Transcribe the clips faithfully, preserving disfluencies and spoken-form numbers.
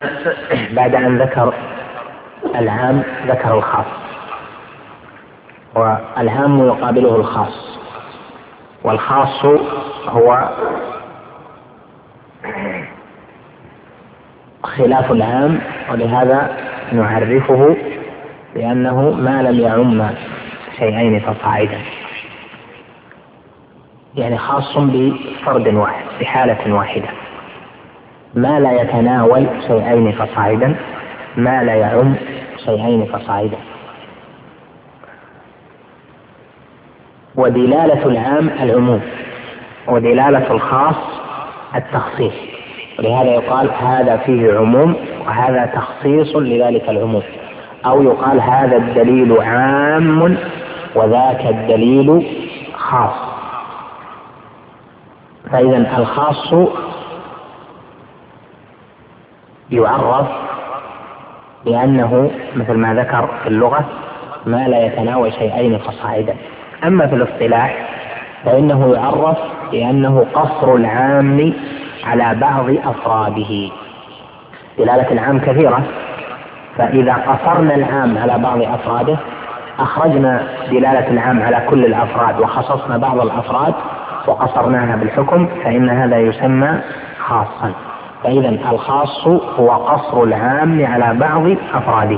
بعد أن ذكر العام ذكر الخاص، والعام يقابله الخاص، والخاص هو خلاف العام، ولهذا نعرفه بأنه ما لم يعم شيئين فصاعدا، يعني خاص بفرد واحد بحالة واحدة، ما لا يتناول شيئين فصاعدا، ما لا يعم شيئين فصاعدا. ودلالة العام العموم، ودلالة الخاص التخصيص، ولهذا يقال هذا فيه عموم وهذا تخصيص لذلك العموم، أو يقال هذا الدليل عام وذاك الدليل خاص. فإذا الخاص يعرف بأنه مثل ما ذكر في اللغة ما لا يتناول شيئين فصاعدا. أما في الاصطلاح فإنه يعرف بأنه قصر العام على بعض أفراده. دلالة العام كثيرة، فإذا قصرنا العام على بعض أفراده أخرجنا دلالة العام على كل الأفراد وخصصنا بعض الأفراد وقصرناها بالحكم، فإن هذا يسمى خاصا. فإذا الخاص هو قصر العام على بعض أفراده.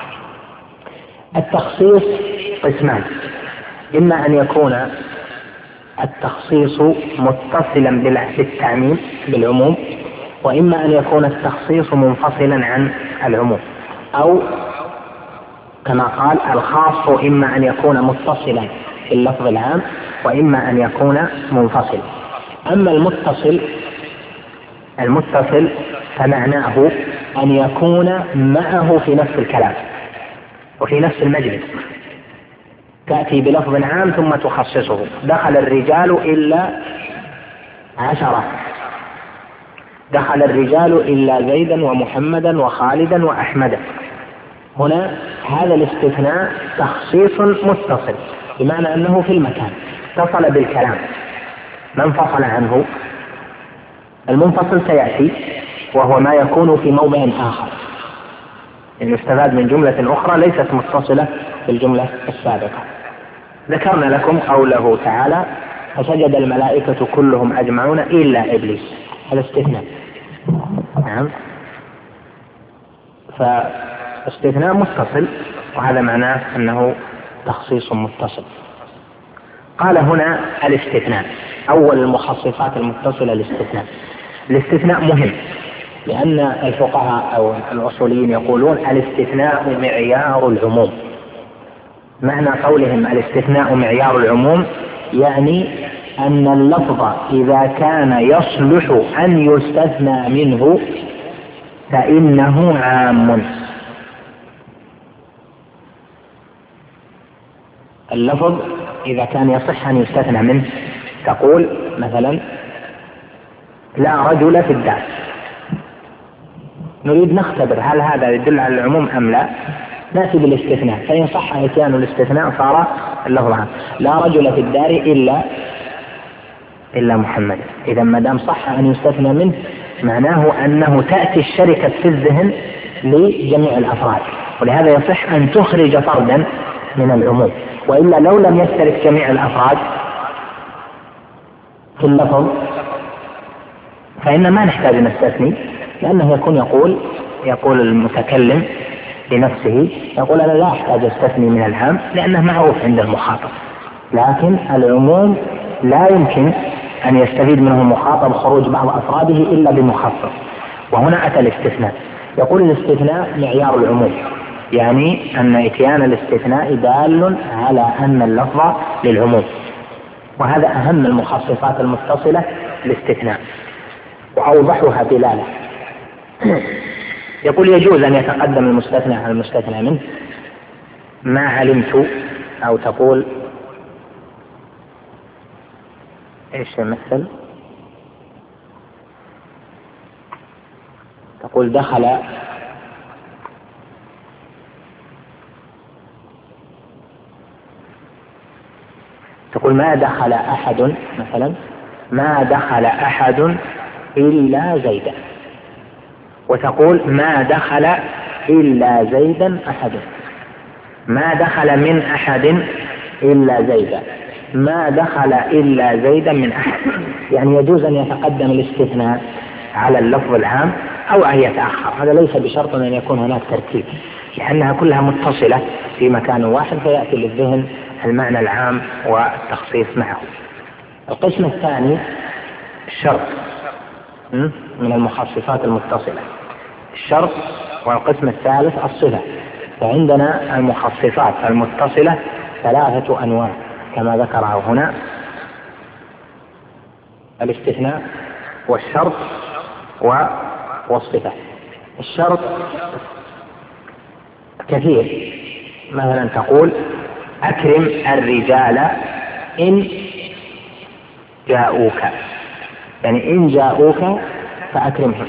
التخصيص قسمان، إما أن يكون التخصيص متصلا بالتعميم بالعموم، وإما أن يكون التخصيص منفصلا عن العموم، أو كما قال الخاص إما أن يكون متصلا باللفظ العام وإما أن يكون منفصلا. أما المتصل المتصل فمعناه أن يكون معه في نفس الكلام وفي نفس المجلس، تأتي بلفظ عام ثم تخصصه. دخل الرجال إلا عشرة، دخل الرجال إلا زيدا ومحمدا وخالدا وأحمدا. هنا هذا الاستثناء تخصيص متصل، بمعنى أنه في المكان اتصل بالكلام ما انفصل عنه. المنفصل سيأتي وهو ما يكون في موضع آخر، يعني يستفاد من جملة أخرى ليست متصلة بالجملة السابقة. ذكرنا لكم قوله تعالى فسجد الملائكة كلهم أجمعون إلا إبليس، هذا استثناء. نعم، فاستثناء متصل، وهذا معناه أنه تخصيص متصل. قال هنا الاستثناء أول المخصصات المتصلة الاستثناء. الاستثناء مهم، لأن الفقهاء أو الأصوليين يقولون الاستثناء معيار العموم. معنى قولهم الاستثناء معيار العموم يعني أن اللفظ إذا كان يصلح أن يستثنى منه فإنه عام. اللفظ إذا كان يصح أن يستثنى منه، تقول مثلا لا رجل في الدار، نريد نختبر هل هذا يدل على العموم أم لا، نأتي بالاستثناء، فإن صح إتيان الاستثناء صار اللفظ عام. لا رجل في الدار إلا إلا محمد. إذا ما دام صح أن يستثنى منه معناه أنه تأتي الشركة في الذهن لجميع الأفراد، ولهذا يصح أن تخرج فردا من العموم. وإلا لو لم يشترك جميع الأفراد في اللفظ فإن ما نحتاج نستثني، لأنه يكون يقول يقول المتكلم لنفسه يقول أنا لا أحتاج أستثني من العام لأنه معروف عند المخاطب. لكن العموم لا يمكن أن يستفيد منه المخاطب خروج بعض أفراده إلا بمخصص، وهنا أتى الاستثناء. يقول الاستثناء معيار العموم، يعني أن إتيان الاستثناء دال على أن اللفظ للعموم، وهذا أهم المخصصات المتصلة الاستثناء وأوضحها دلالة. يقول يجوز أن يتقدم المستثنى على المستثنى منه ما علمت، أو تقول إيش يمثل، تقول دخل تقول ما دخل أحد، مثلا ما دخل أحد إلا زيدا، وتقول ما دخل إلا زيدا أحد، ما دخل من أحد إلا زيدا، ما دخل إلا زيدا من أحد. يعني يجوز أن يتقدم الاستثناء على اللفظ العام أو أن يتأخر، هذا ليس بشرط أن يكون هناك ترتيب، لأنها كلها متصلة في مكان واحد فيأتي للذهن المعنى العام والتخصيص معه. القسم الثاني الشرط من المخصصات المتصلة، الشرط. والقسم الثالث الصفة. فعندنا المخصصات المتصلة ثلاثة أنواع كما ذكره هنا: الاستثناء والشرط والصفة. الشرط كثير، مثلا تقول أكرم الرجال إن جاءوك، يعني إن جاءوك فأكرمهم.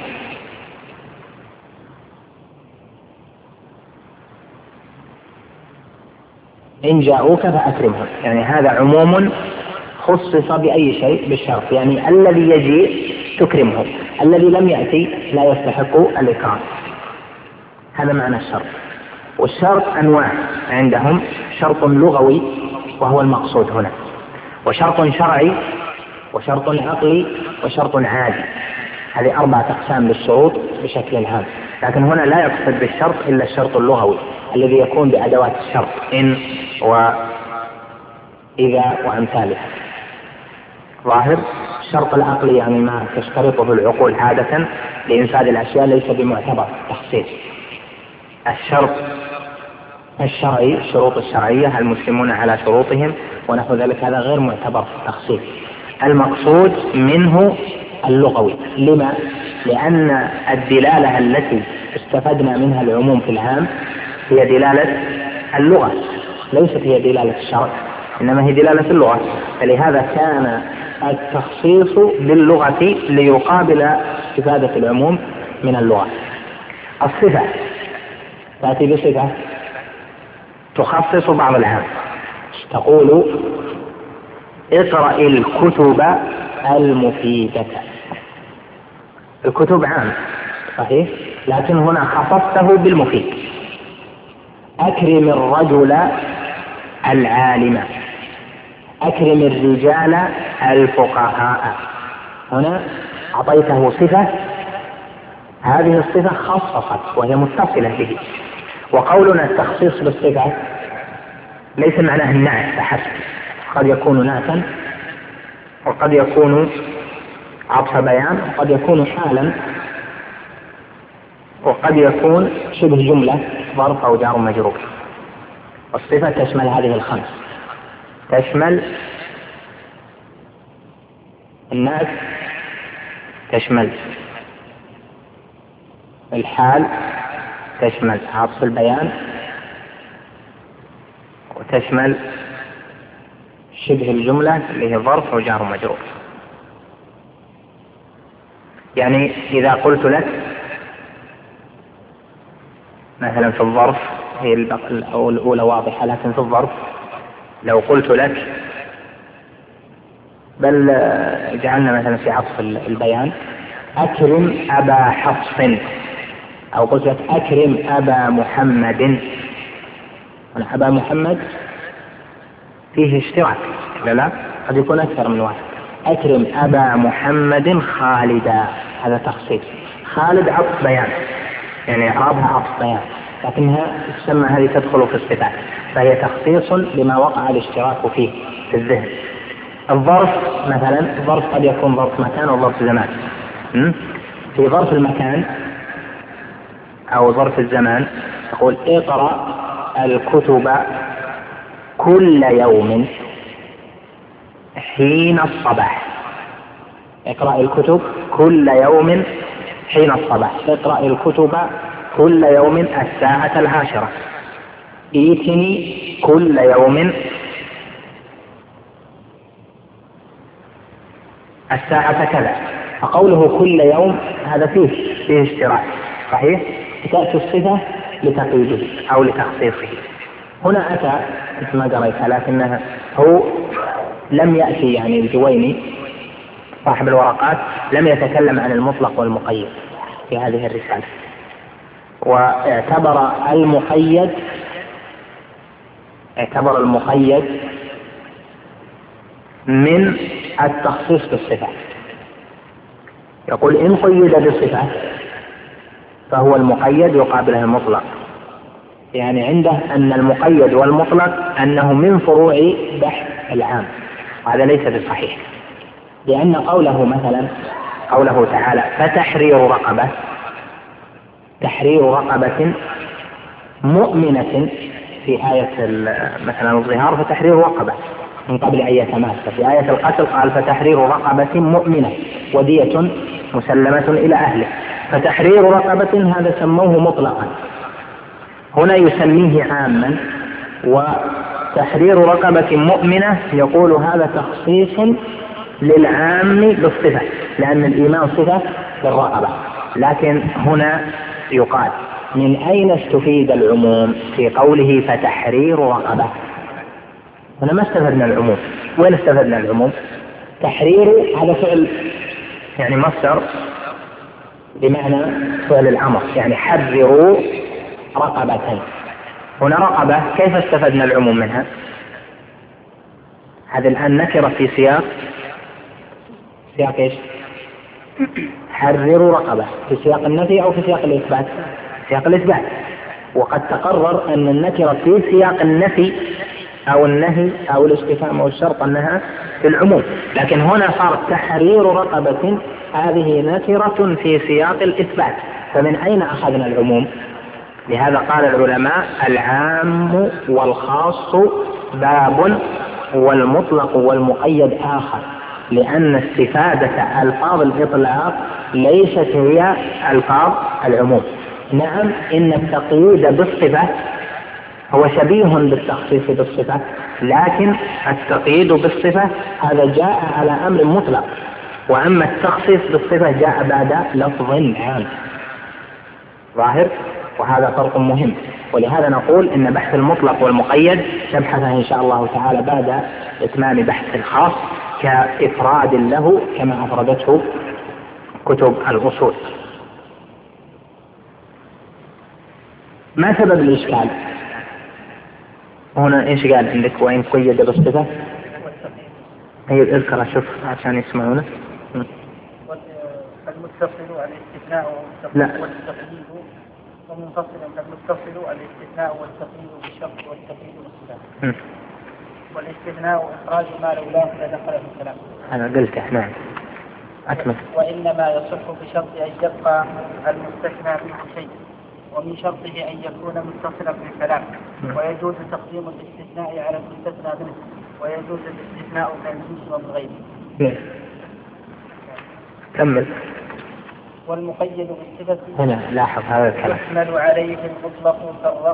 إن جاءوك فأكرمهم، يعني هذا عموم خصص بأي شيء بالشرط، يعني الذي يجيء تكرمه، الذي لم يأتي لا يستحق الإكرام. هذا معنى الشرط. والشرط أنواع عندهم: شرط لغوي وهو المقصود هنا، وشرط شرعي، وشرط عقلي، وشرط عادي. هذه أربعة أقسام للشروط بشكل عام، لكن هنا لا يقصد بالشرط إلا الشرط اللغوي الذي يكون بأدوات الشرط إن وإذا وأمثالها. ظاهر. الشرط العقلي يعني ما تشترطه العقول عادة لإنفاذ الأشياء، ليس بمعتبر تخصيص. الشرط الشرعي، الشروط الشرعية، المسلمون على شروطهم ونحو ذلك، هذا غير معتبر في التخصيص. المقصود منه اللغوي. لما؟ لأن الدلالة التي استفدنا منها العموم في العام هي دلالة اللغة، ليست هي دلالة الشرع، إنما هي دلالة اللغة، فلهذا كان التخصيص باللغة ليقابل استفادة العموم من اللغة. الصفة تأتي بصفة تخصص بعض العام، تقول اقرأ الكتب المفيدة. الكتب عام صحيح، لكن هنا خصصته بالمفيد. أكرم الرجل العالم، أكرم الرجال الفقهاء. هنا أعطيته صفة، هذه الصفة خصصت وهي متصلة به. وقولنا التخصيص بالصفة ليس معناه النعت فحسب، قد يكون نعتا وقد يكون عطف بيان وقد يكون حالا وقد يكون شبه جملة ظرف أو جار مجرور. والصفة تشمل هذه الخمس، تشمل النعت، تشمل الحال، تشمل عطف البيان، وتشمل شبه الجملة اللي هي ظرف أو جار مجرور. يعني إذا قلت لك مثلا في الظرف، هي الأولى واضحة، لكن في الظرف لو قلت لك، بل جعلنا مثلا في عطف البيان أكرم أبا حفص، أو قلت لك أكرم أبا محمد. هنا أبا محمد فيه اشتراك، لا لا قد يكون أكثر من واحد. أكرم أبا محمد خالدا، هذا تخصيص. خالد عطف بيان، يعني إعرابها عطف بيان، لكنها تسمى هذه تدخل في الصفات، فهي تخصيص لما وقع الاشتراك فيه في الذهن. الظرف مثلا، الظرف قد يكون ظرف مكان أو ظرف زمان. في ظرف المكان أو ظرف الزمان تقول اقرأ الكتب كل يوم حين الصباح. اقرأ الكتب كل يوم حين الصباح. اقرأ الكتب كل يوم الساعة العاشرة. ائتني كل يوم الساعة كذا. فقوله كل يوم هذا فيه فيه اشتراك صحيح، تأتي الصفة لتقييده أو لتخصيصه. هنا أتى مثل ما قريتها، لكنها هو لم يأتي، يعني الجويني صاحب الورقات لم يتكلم عن المطلق والمقيد، في هذه الرسالة. واعتبر المقيد اعتبر المقيد من التخصيص بالصفة. يقول إن قيد بصفة فهو المقيد يقابله المطلق، يعني عنده أن المقيد والمطلق أنه من فروع بحث العام، وهذا ليس بصحيح، لأن قوله مثلا قوله تعالى فتحرير رقبة، تحرير رقبة مؤمنة في آية مثلا الظهار فتحرير رقبة من قبل أن يتماس، في آية القتل قال فتحرير رقبة مؤمنة ودية مسلمة إلى أهله، فتحرير رقبة هذا سموه مطلقا، هنا يسميه عاما. وتحرير رقبة مؤمنة يقول هذا تخصيص للعام بالصفة، لأن الإيمان صفة للرقبة. لكن هنا يقال من أين استفيد العموم في قوله فتحرير رقبة؟ هنا ما استفدنا العموم. وين استفدنا العموم؟ تحرير هذا فعل يعني مصدر بمعنى فعل الأمر، يعني حرروا رقبة. هنا رقبة كيف استفدنا العموم منها؟ هذا الآن نكرة في سياق سياق ايش؟ حرروا رقبة في سياق النفي أو في سياق الإثبات؟ سياق الإثبات. وقد تقرر أن النكرة في سياق النفي أو النهي أو الاستفهام أو الشرط أنها في العموم، لكن هنا صارت تحرير رقبة هذه نكرة في سياق الإثبات، فمن أين أخذنا العموم؟ لهذا قال العلماء العام والخاص باب والمطلق والمقيد آخر، لأن استفادة ألفاظ الإطلاق ليست هي ألفاظ العموم. نعم إن التقييد بالصفة هو شبيه بالتخصيص بالصفة، لكن التقييد بالصفة هذا جاء على أمر مطلق، وأما التخصيص بالصفة جاء بعد لفظ عام ظاهر، وهذا فرق مهم. ولهذا نقول إن بحث المطلق والمقيد نبحثه إن شاء الله تعالى بعد إتمام بحث خاص كإفراد له كما أفردته كتب الأصول. ما سبب الإشكال؟ هنا إيش قال عندك وإن قيد بالصفة؟ هي اذكر أشوف عشان يسمعونه. المتصل الاستثناء والتقييد، ومنفصلا المتصل الاستثناء والتقييد بالشرط والتقييد بالصفة. والاستثناء إخراج ما لولاه لدخل في الكلام. أنا قلته نعم أكمل. وإنما يصح بشرط أن يبقى المستثنى منه شيء، ومن شرطه أن يكون متصلا في الكلام، ويجوز تقديم الاستثناء على المستثنى منه، ويجوز الاستثناء من الجنس ومن غيره. كمل. والمقيد بالصفة هنا لاحظ هذا الكلام يحمل عليه المطلق